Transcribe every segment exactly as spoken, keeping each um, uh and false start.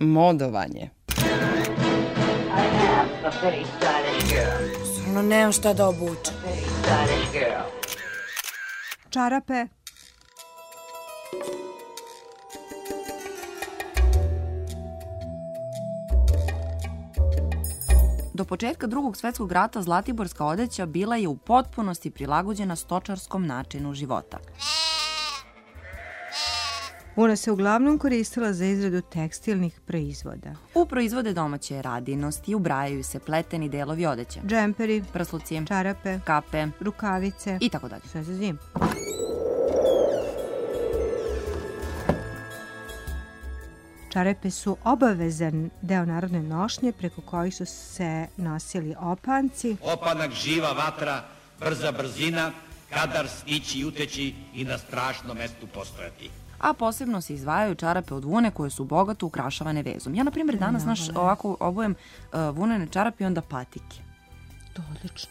Modovanje. Stvarno nemam šta da obučem. Čarape. Do početka Drugog svetskog rata zlatiborska odeća bila je u potpunosti prilagođena stočarskom načinu života. Vuna se uglavnom koristila za izradu tekstilnih proizvoda. U proizvode domaće radinosti ubrajaju se pleteni delovi odeće. Džemperi, prsluci, čarape, kape, rukavice i tako dalje. Sve za zim. Čarape su obavezan deo narodne nošnje preko kojih su se nosili opanci. Opanak živa vatra, brza brzina, kadar stići i uteći i na strašnom mestu postojati. A posebno se izdvajaju čarape od vune koje su bogato ukrašavane vezom. Ja, na primjer, danas naš ovako obujem uh, vunene čarape i onda patike. To odlično.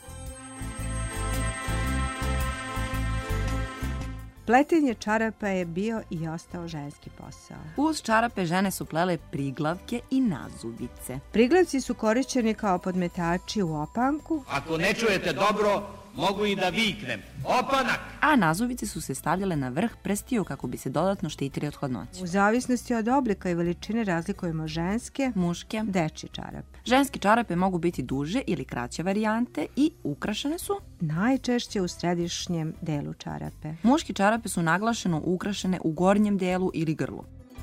Pletenje čarapa je bio i ostao ženski posao. Uz čarape žene su plele priglavke i nazubice. Priglavci su korišćeni kao podmetači u opanku. Ako ne čujete dobro, mogu i da viknem. Opanak! A nazubice su se stavljale na vrh prstiju kako bi se dodatno štitili od hladnoće. U zavisnosti od oblika i veličine razlikujemo ženske, muške, dečje čarape. Ženske čarape mogu biti duže ili kraće varijante i ukrašene su najčešće u središnjem delu čarape. Muške čarape su naglašeno ukrašene u gornjem delu ili grlu.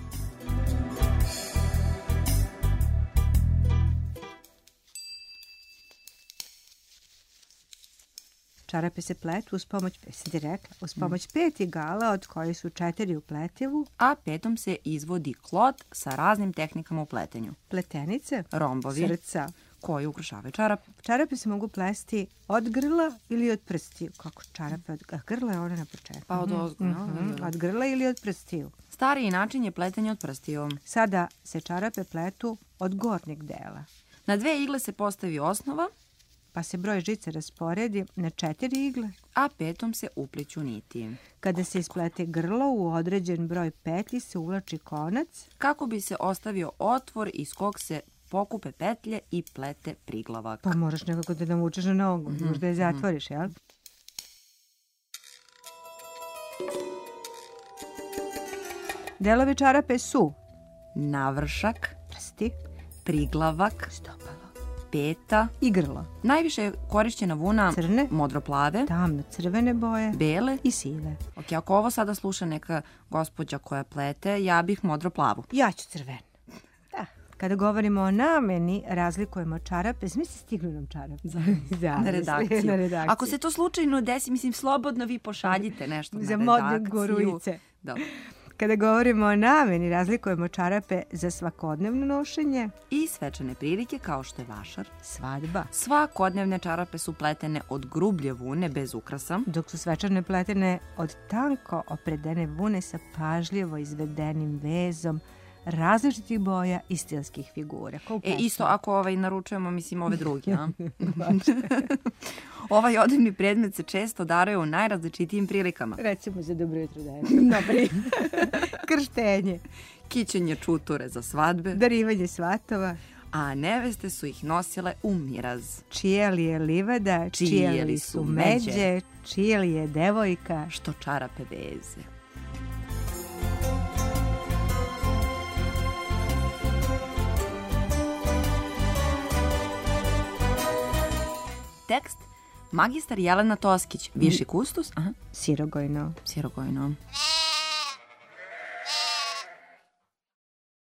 Čarape se pletu uz pomoć, sam ti rekla, uz pomoć pet igala, od kojih su četiri u pletivu, a petom se izvodi klot sa raznim tehnikama u pletenju. Pletenice, rombovi, srca, koji ukrašavaju čarape. Čarape se mogu plesti od grla ili od prstiju. Kako čarape od grla je ona na početku? Pa od ozgo, no? Mm-hmm. Od grla ili od prstiju. Stariji način je pletenje od prstiju. Sada se čarape pletu od gornjeg dela. Na dve igle se postavi osnova, pa se broj žice rasporedi na četiri igle, a petom se upliću niti. Kada se isplete grlo u određen broj petlji se uvlači konac, kako bi se ostavio otvor iz kog se pokupe petlje i plete priglavak. Pa moraš nekako da navučeš na nogu, mm-hmm. možda je zatvoriš, jel? Delovi čarape su navršak, prsti, priglavak, stopalo, peta i grlo. Najviše je korišćena vuna crne, modroplave, tamno crvene boje, bele i sive. Ok, ako ovo sada sluša neka gospođa koja plete, ja bih modroplavu. Ja ću crvenu. Da. Kada govorimo o nameni, razlikujemo čarape. Smi se stigli nam čarape. Da, na redakciju. Na redakciju. Ako se to slučajno desi, mislim, slobodno vi pošaljite nešto na za redakciju. modne gorujice. Dobro. Kada govorimo o nameni, razlikujemo čarape za svakodnevno nošenje i svečane prilike kao što je vašar, svadba. Svakodnevne čarape su pletene od grublje vune bez ukrasa, dok su svečane pletene od tanko opredene vune sa pažljivo izvedenim vezom različitih boja i stilskih figura. E, isto ako ovaj naručujemo, mislim, ove druge, a? Ovaj odevni predmet se često daruje u najrazličitijim prilikama. Recimo za dobro jutro deci. Naprijed. Krštenje. Kićenje čuture za svadbe. Darivanje svatova. A neveste su ih nosile u miraz. Čije li je livada, čije li su međe, čije li je devojka, što čarape veze. Tekst magistar Jelena Toskić, viši kustus, aha, Sirogojno. Sirogojno.